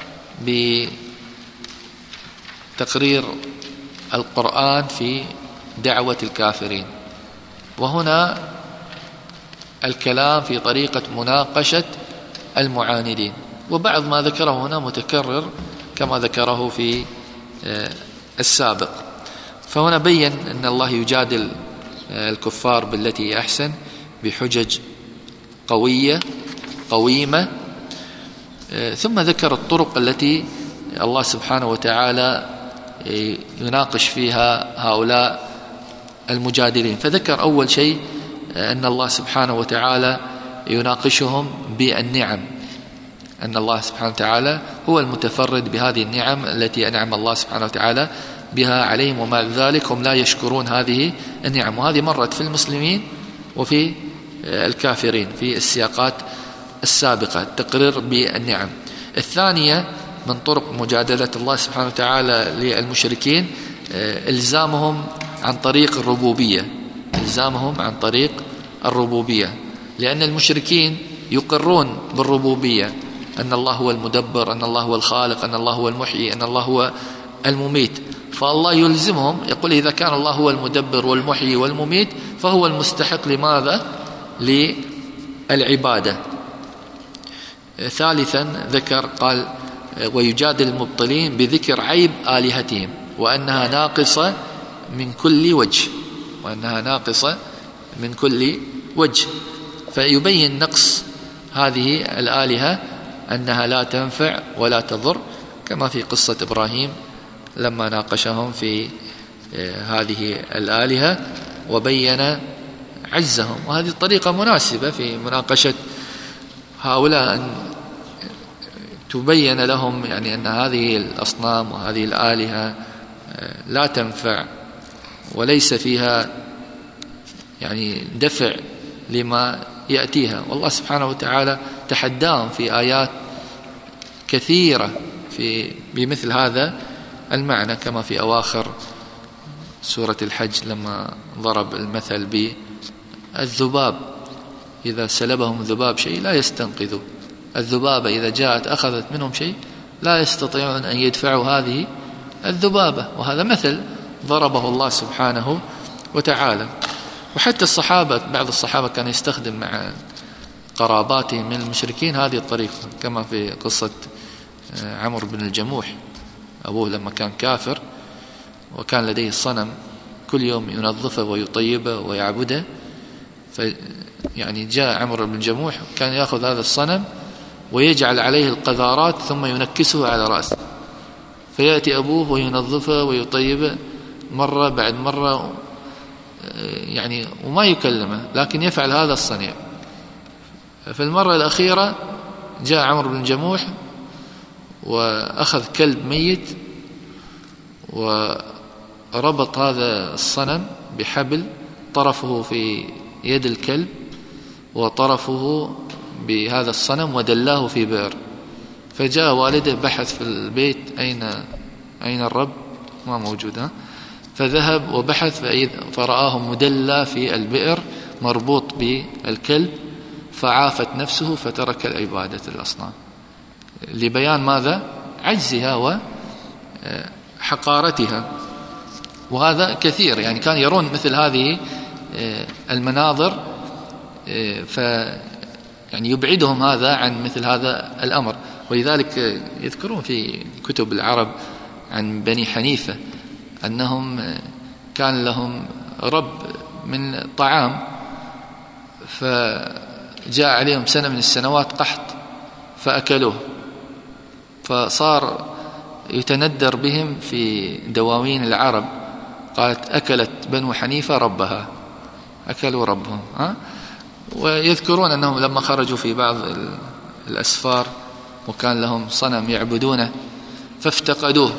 بتقرير القرآن في دعوة الكافرين، وهنا الكلام في طريقة مناقشة المعاندين، وبعض ما ذكره هنا متكرر كما ذكره في السابق. فهنا بين أن الله يجادل الكفار بالتي أحسن بحجج قوية قويمة. ثم ذكر الطرق التي الله سبحانه وتعالى يناقش فيها هؤلاء المجادلين. فذكر أول شيء أن الله سبحانه وتعالى يناقشهم بالنعم، أن الله سبحانه وتعالى هو المتفرد بهذه النعم التي أنعم الله سبحانه وتعالى بها عليهم، ومع ذلك هم لا يشكرون هذه النعم. وهذه مرت في المسلمين وفي الكافرين في السياقات السابقة، التقرير بالنعم. الثانية من طرق مجادلة الله سبحانه وتعالى للمشركين إلزامهم عن طريق الربوبية، إلزامهم عن طريق الربوبية، لأن المشركين يقرون بالربوبية، أن الله هو المدبر، أن الله هو الخالق، أن الله هو المحيي، أن الله هو المميت. فالله يلزمهم، يقول إذا كان الله هو المدبر والمحيي والمميت فهو المستحق لماذا؟ للعبادة. ثالثا ذكر قال: ويجادل المبطلين بذكر عيب آلهتهم وأنها ناقصة من كل وجه، وأنها ناقصة من كل وجه. فيبين نقص هذه الآلهة أنها لا تنفع ولا تضر، كما في قصة إبراهيم لما ناقشهم في هذه الآلهة وبين عجزهم. وهذه الطريقة مناسبة في مناقشة هؤلاء، أن تبين لهم يعني أن هذه الأصنام وهذه الآلهة لا تنفع وليس فيها يعني دفع لما يأتيها. والله سبحانه وتعالى تحداهم في آيات كثيرة في بمثل هذا المعنى، كما في أواخر سورة الحج لما ضرب المثل بالذباب: إذا سلبهم ذباب شيء لا يستنقذوا، الذبابة إذا جاءت أخذت منهم شيء لا يستطيعون أن يدفعوا هذه الذبابة. وهذا مثل ضربه الله سبحانه وتعالى. وحتى الصحابة، بعض الصحابة كان يستخدم مع قراباتهم من المشركين هذه الطريقة، كما في قصة عمرو بن الجموح، أبوه لما كان كافر وكان لديه الصنم كل يوم ينظفه ويطيبه ويعبده، فيعني جاء عمرو بن الجموح كان يأخذ هذا الصنم ويجعل عليه القذارات ثم ينكسه على رأسه، فيأتي أبوه وينظفه ويطيبه مرة بعد مرة يعني وما يكلمه، لكن يفعل هذا الصنيع. في المرة الأخيرة جاء عمرو بن الجموح وأخذ كلب ميت وربط هذا الصنم بحبل، طرفه في يد الكلب وطرفه بهذا الصنم ودلاه في بئر. فجاء والده بحث في البيت أين أين الرب، ما موجود، ها؟ فذهب وبحث فرآه مدلى في البئر مربوط بالكلب، فعافت نفسه فترك العبادة الأصنام، لبيان ماذا؟ عجزها وحقارتها. وهذا كثير، يعني كان يرون مثل هذه المناظر ف يعني يبعدهم هذا عن مثل هذا الأمر. ولذلك يذكرون في كتب العرب عن بني حنيفة أنهم كان لهم رب من طعام، فجاء عليهم سنة من السنوات قحط فأكلوه، فصار يتندر بهم في دواوين العرب، قالت: أكلت بنو حنيفة ربها، أكلوا ربهم. ها؟ ويذكرون أنهم لما خرجوا في بعض الأسفار وكان لهم صنم يعبدونه فافتقدوه،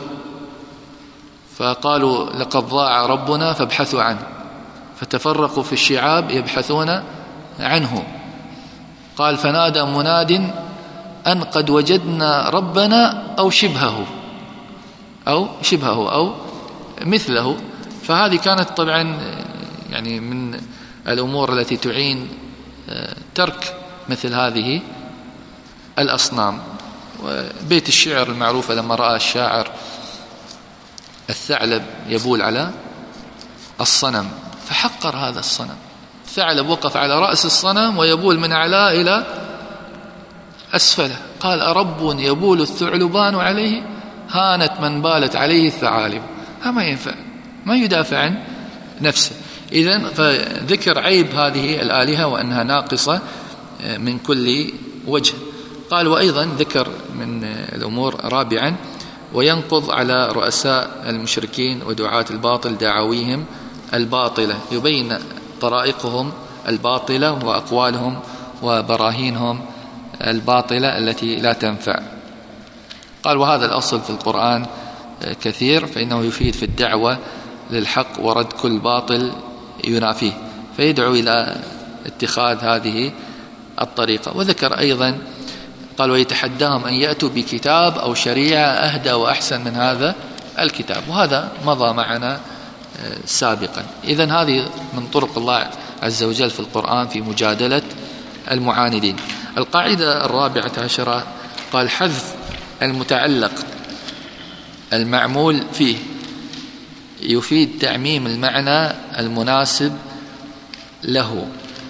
فقالوا: لقد ضاع ربنا فابحثوا عنه، فتفرقوا في الشعاب يبحثون عنه. قال فنادى مناد أن قد وجدنا ربنا أو شبهه أو شبهه أو مثله. فهذه كانت طبعا يعني من الأمور التي تعين ترك مثل هذه الأصنام. وبيت الشعر المعروفة لما رأى الشاعر الثعلب يبول على الصنم فحقر هذا الصنم. الثعلب وقف على رأس الصنم ويبول من أعلاه إلى أسفله. قال أرب يبول الثعلبان عليه هانت من بالت عليه الثعالب. ما ينفع، ما يدافع عن نفسه. إذن فذكر عيب هذه الآلهة وأنها ناقصة من كل وجه. قال وأيضا ذكر من الأمور رابعا وينقض على رؤساء المشركين ودعاة الباطل دعاويهم الباطلة، يبين طرائقهم الباطلة وأقوالهم وبراهينهم الباطلة التي لا تنفع. قال وهذا الأصل في القرآن كثير فإنه يفيد في الدعوة للحق ورد كل باطل ينافيه، فيدعو إلى اتخاذ هذه الطريقة. وذكر أيضا قال ويتحداهم أن يأتوا بكتاب أو شريعة أهدى وأحسن من هذا الكتاب، وهذا مضى معنا سابقا. إذن هذه من طرق الله عز وجل في القرآن في مجادلة المعاندين. القاعدة الرابعة عشرة قال حذف المتعلق المعمول فيه يفيد تعميم المعنى المناسب له.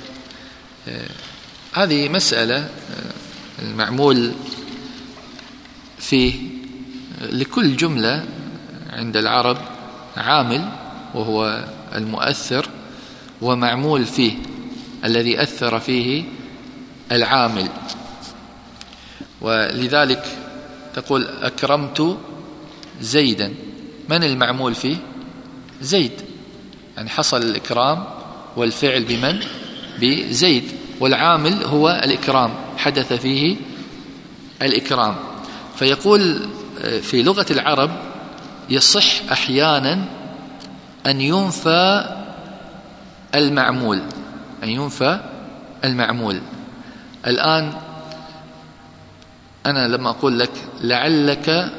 هذه مسألة المعمول فيه لكل جملة عند العرب عامل وهو المؤثر ومعمول فيه الذي أثر فيه العامل. ولذلك تقول أكرمت زيدا، من المعمول فيه؟ زيد، يعني حصل الإكرام والفعل بمن؟ بزيد، والعامل هو الإكرام، حدث فيه الإكرام. فيقول في لغة العرب يصح أحيانا أن ينفى المعمول، أن ينفى المعمول. الآن أنا لما أقول لك لعلك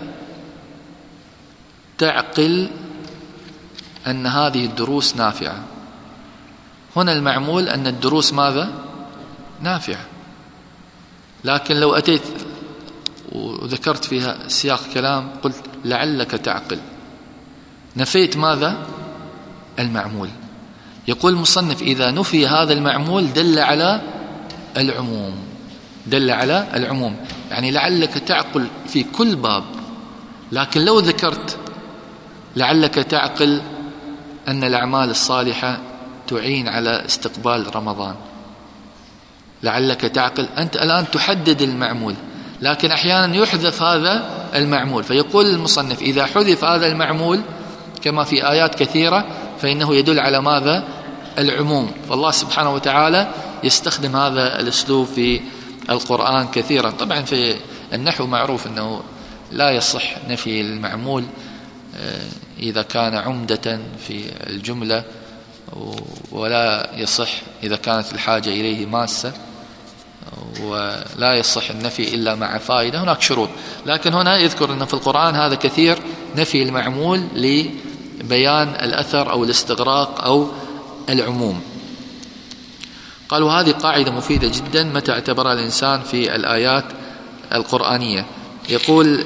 تعقل أن هذه الدروس نافعة، هنا المعمول أن الدروس ماذا؟ نافعة. لكن لو أتيت وذكرت فيها سياق كلام قلت لعلك تعقل، نفيت ماذا؟ المعمول. يقول المصنف إذا نفي هذا المعمول دل على العموم، دل على العموم، يعني لعلك تعقل في كل باب. لكن لو ذكرت لعلك تعقل أن الأعمال الصالحة تعين على استقبال رمضان، لعلك تعقل، أنت الآن تحدد المعمول، لكن أحيانا يحذف هذا المعمول. فيقول المصنف إذا حذف هذا المعمول كما في آيات كثيرة فإنه يدل على ماذا؟ العموم. فالله سبحانه وتعالى يستخدم هذا الأسلوب في القرآن كثيرا. طبعا في النحو معروف أنه لا يصح نفي المعمول إذا كان عمدة في الجملة، ولا يصح إذا كانت الحاجة إليه ماسة، ولا يصح النفي إلا مع فائدة، هناك شروط. لكن هنا يذكر أن في القرآن هذا كثير نفي المعمول لبيان الأثر أو الاستغراق أو العموم. قالوا هذه قاعدة مفيدة جدا متى اعتبرها الإنسان في الآيات القرآنية. يقول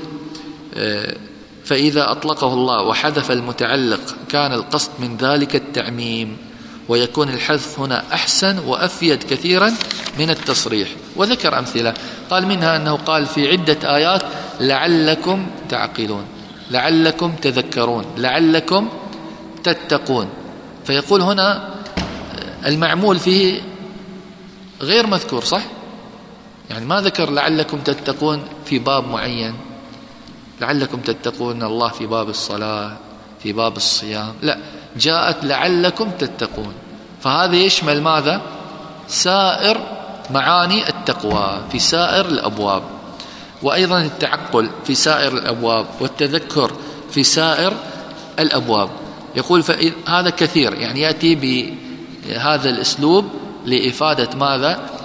فإذا أطلقه الله وحذف المتعلق كان القصد من ذلك التعميم، ويكون الحذف هنا أحسن وأفيد كثيرا من التصريح. وذكر أمثلة، قال منها أنه قال في عدة آيات لعلكم تعقلون، لعلكم تذكرون، لعلكم تتقون. فيقول هنا المعمول فيه غير مذكور، صح؟ يعني ما ذكر لعلكم تتقون في باب معين، لعلكم تتقون الله في باب الصلاة، في باب الصيام، لا، جاءت لعلكم تتقون. فهذا يشمل ماذا؟ سائر معاني التقوى في سائر الأبواب، وأيضا التعقل في سائر الأبواب، والتذكر في سائر الأبواب. يقول هذا كثير، يعني يأتي بهذا الأسلوب لإفادة ماذا؟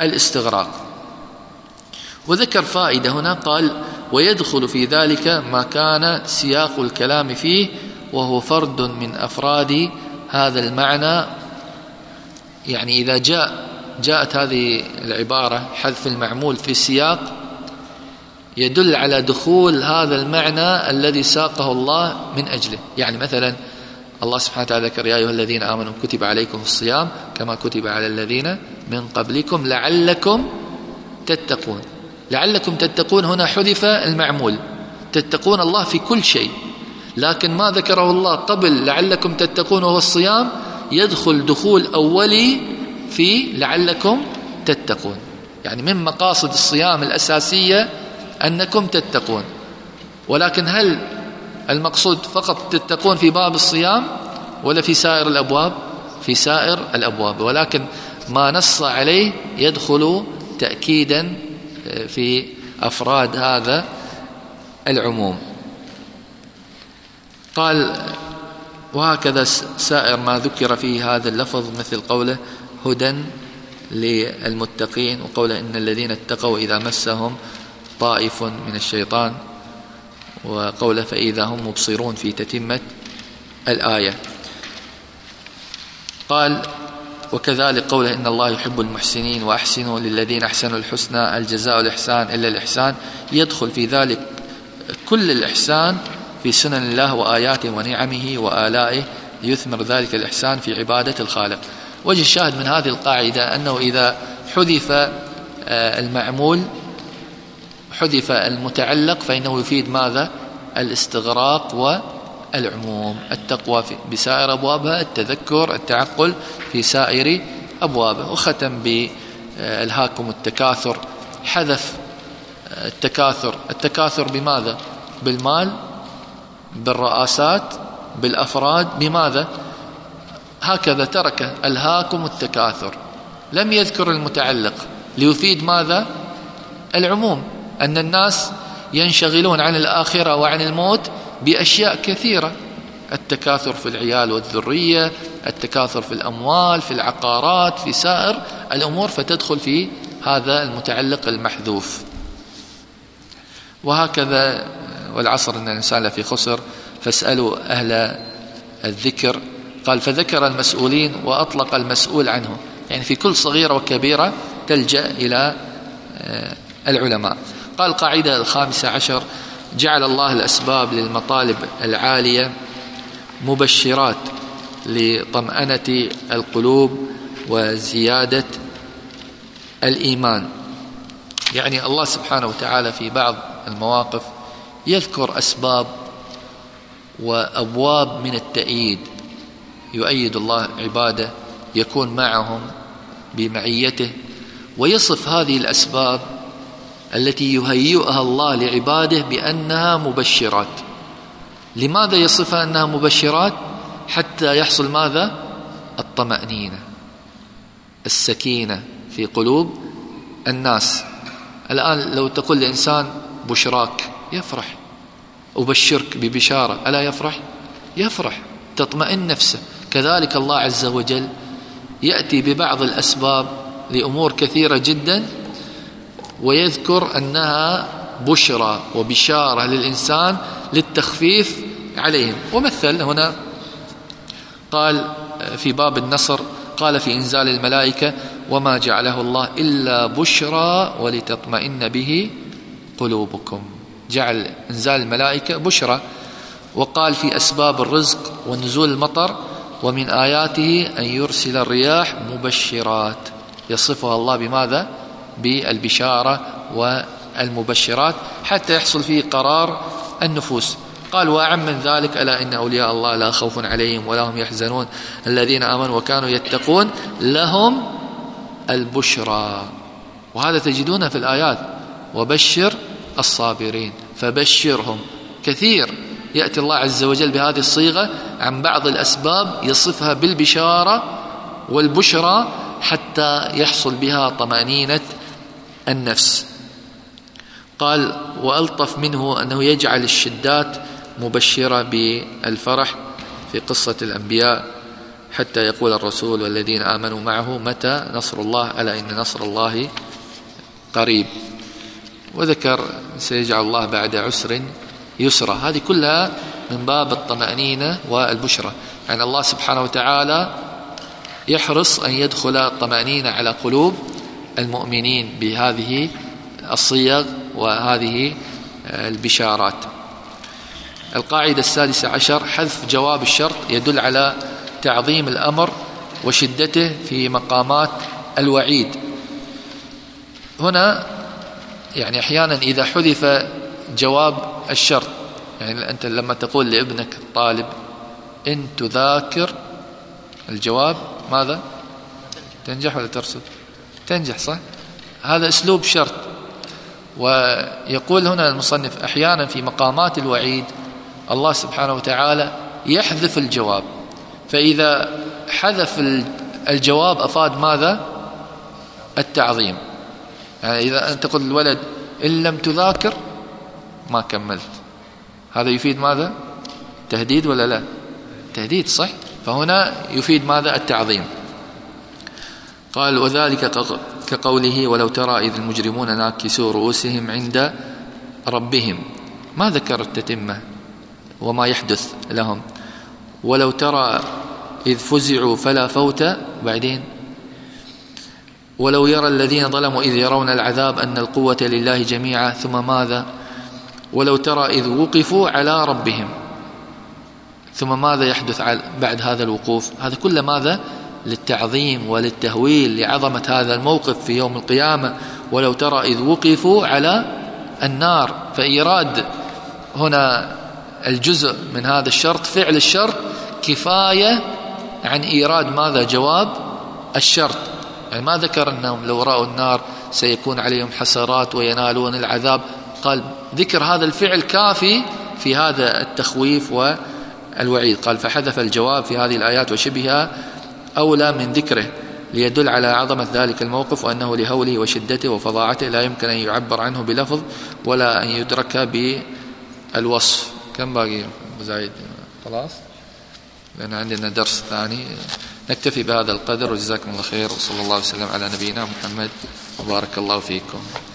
الاستغراق. وذكر فائدة هنا، قال ويدخل في ذلك ما كان سياق الكلام فيه وهو فرد من أفراد هذا المعنى. يعني إذا جاء جاءت هذه العبارة حذف المعمول في السياق يدل على دخول هذا المعنى الذي ساقه الله من أجله. يعني مثلا الله سبحانه وتعالى ذكر يا أيها الذين آمنوا كتب عليكم الصيام كما كتب على الذين من قبلكم لعلكم تتقون. لعلكم تتقون هنا حذف المعمول، تتقون الله في كل شيء، لكن ما ذكره الله قبل لعلكم تتقون وهو الصيام يدخل دخول أولي في لعلكم تتقون. يعني من مقاصد الصيام الأساسية أنكم تتقون، ولكن هل المقصود فقط تتقون في باب الصيام ولا في سائر الأبواب؟ في سائر الأبواب، ولكن ما نص عليه يدخل تأكيدا في أفراد هذا العموم. قال وهكذا سائر ما ذكر في هذا اللفظ مثل قوله هدى للمتقين، وقوله إن الذين اتقوا إذا مسهم طائف من الشيطان، وقوله فإذا هم مبصرون في تتمة الآية. قال وكذلك قوله إن الله يحب المحسنين وأحسنوا للذين أحسنوا الحسنى الجزاء الإحسان إلا الإحسان، يدخل في ذلك كل الإحسان في سنن الله وآياته ونعمه وآلائه ليثمر ذلك الإحسان في عبادة الخالق. وجه الشاهد من هذه القاعدة أنه إذا حذف المعمول حذف المتعلق فإنه يفيد ماذا؟ الاستغراق والعموم. التقوى بسائر أبوابها، التذكر التعقل في سائر أبوابه. وختم بألهاكم التكاثر، حذف التكاثر. التكاثر بماذا؟ بالمال، بالرئاسات، بالأفراد، بماذا؟ هكذا ترك ألهاكم التكاثر، لم يذكر المتعلق ليفيد ماذا؟ العموم، أن الناس ينشغلون عن الآخرة وعن الموت بأشياء كثيرة، التكاثر في العيال والذرية، التكاثر في الأموال، في العقارات، في سائر الأمور، فتدخل في هذا المتعلق المحذوف. وهكذا والعصر إن الإنسان لفي خسر فاسألوا أهل الذكر. قال فذكر المسؤولين وأطلق المسؤول عنه، يعني في كل صغيرة وكبيرة تلجأ إلى العلماء. قال قاعدة الخامسة عشر جعل الله الأسباب للمطالب العالية مبشرات لطمأنة القلوب وزيادة الإيمان. يعني الله سبحانه وتعالى في بعض المواقف يذكر أسباب وأبواب من التأييد، يؤيد الله عباده، يكون معهم بمعيته، ويصف هذه الأسباب التي يهيئها الله لعباده بأنها مبشرات. لماذا يصفها أنها مبشرات؟ حتى يحصل ماذا؟ الطمأنينة، السكينة في قلوب الناس. الآن لو تقول لإنسان بشراك يفرح، أبشرك ببشارة ألا يفرح؟ يفرح، تطمئن نفسه. كذلك الله عز وجل يأتي ببعض الأسباب لأمور كثيرة جدا ويذكر أنها بشرى وبشارة للإنسان للتخفيف عليهم. ومثل هنا قال في باب النصر، قال في إنزال الملائكة وما جعله الله إلا بشرى ولتطمئن به قلوبكم، جعل إنزال الملائكة بشرى. وقال في أسباب الرزق ونزول المطر ومن آياته أن يرسل الرياح مبشرات، يصفها الله بماذا؟ بالبشارة والمبشرات حتى يحصل فيه قرار النفوس. قال وأعم من ذلك ألا إن أولياء الله لا خوف عليهم ولا هم يحزنون الذين آمنوا وكانوا يتقون لهم البشرى. وهذا تجدونه في الآيات وبشر الصابرين، فبشرهم. كثير يأتي الله عز وجل بهذه الصيغة عن بعض الأسباب يصفها بالبشارة والبشرى حتى يحصل بها طمأنينة النفس. قال وألطف منه أنه يجعل الشدات مبشرة بالفرح في قصة الأنبياء حتى يقول الرسول والذين آمنوا معه متى نصر الله، ألا إن نصر الله قريب. وذكر سيجعل الله بعد عسر يسرا. هذه كلها من باب الطمأنينة والبشرى. يعني الله سبحانه وتعالى يحرص أن يدخل الطمأنينة على قلوب المؤمنين بهذه الصيغ وهذه البشارات. القاعدة السادسة عشر: حذف جواب الشرط يدل على تعظيم الأمر وشدته في مقامات الوعيد. هنا يعني أحيانا إذا حذف جواب الشرط، يعني أنت لما تقول لابنك الطالب إن تذاكر، الجواب ماذا؟ تنجح ولا ترسب؟ تنجح، صح؟ هذا أسلوب شرط. ويقول هنا المصنف أحيانا في مقامات الوعيد الله سبحانه وتعالى يحذف الجواب، فإذا حذف الجواب أفاد ماذا؟ التعظيم. يعني إذا أنت تقول الولد إن لم تذاكر ما كملت، هذا يفيد ماذا؟ تهديد ولا لا؟ تهديد، صح؟ فهنا يفيد ماذا؟ التعظيم. قال: وذلك كقوله ولو ترى إذ المجرمون ناكسوا رؤوسهم عند ربهم. ما ذكر التتمة وما يحدث لهم. ولو ترى إذ فزعوا فلا فوت، بعدين ولو يرى الذين ظلموا إذ يرون العذاب أن القوة لله جميعا، ثم ماذا؟ ولو ترى إذ وقفوا على ربهم، ثم ماذا يحدث بعد هذا الوقوف؟ هذا كله ماذا؟ للتعظيم وللتهويل لعظمة هذا الموقف في يوم القيامة. ولو ترى إذ وقفوا على النار، فإيراد هنا الجزء من هذا الشرط، فعل الشرط، كفاية عن إيراد ماذا؟ جواب الشرط. يعني ما ذكر أنهم لو رأوا النار سيكون عليهم حسرات وينالون العذاب، قال ذكر هذا الفعل كافي في هذا التخويف والوعيد. قال: فحذف الجواب في هذه الآيات وشبهها أولى من ذكره ليدل على عظمة ذلك الموقف، وأنه لهوله وشدته وفظاعته لا يمكن أن يعبر عنه بلفظ ولا أن يدرك بالوصف. كم باقي زايد؟ خلاص، لأن عندنا درس ثاني. نكتفي بهذا القدر، وجزاكم الله خير، وصلى الله وسلم على نبينا محمد، وبارك الله فيكم.